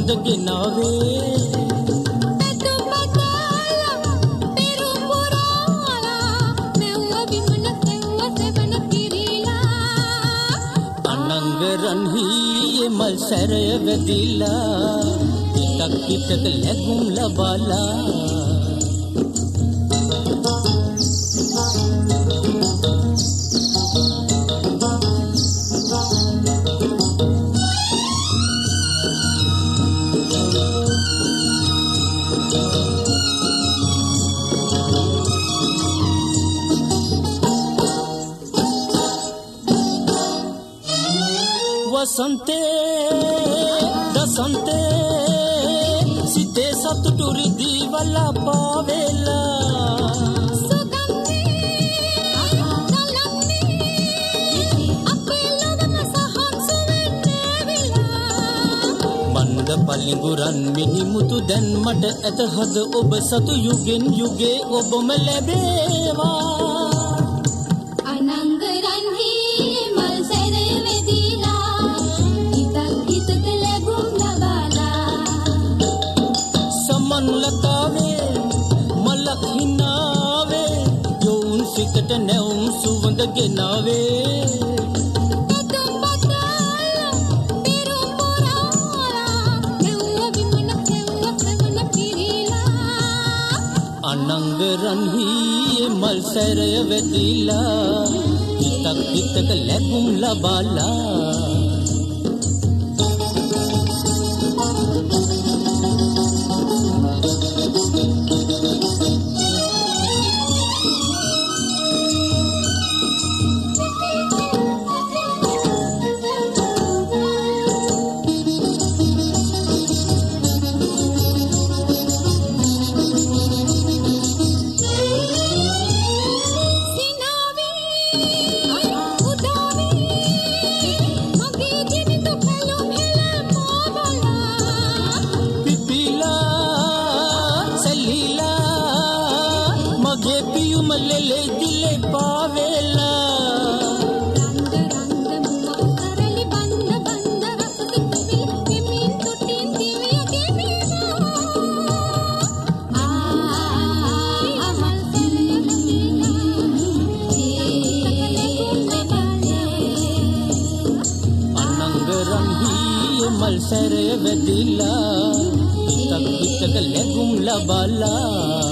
සුවඳ ගෙනාවේ අනංගරන්හි මල් සැරය වැදිලා හිතක් හිතක ලැබුම් ලබලා वसंते दसंते सीते सतुरी दीवाला पावेला सुगंधे नलंदी अपेलवम सहन सुवेनेविला मंद पलिंगुरन मिनिमुතු දැන් මට ඇත හද ඔබ සතු යුගෙන් යුගේ ඔබම ලැබේවා සිතට නැවුම් සුවඳ ගෙනාවේ අනංගරන්හි මල් සැරය වැදිලා හිතක් හිතක ලැබුම් ලබලා මල් සැරය වැදිලා හිතක් හිතක ලැබුම් ලබලා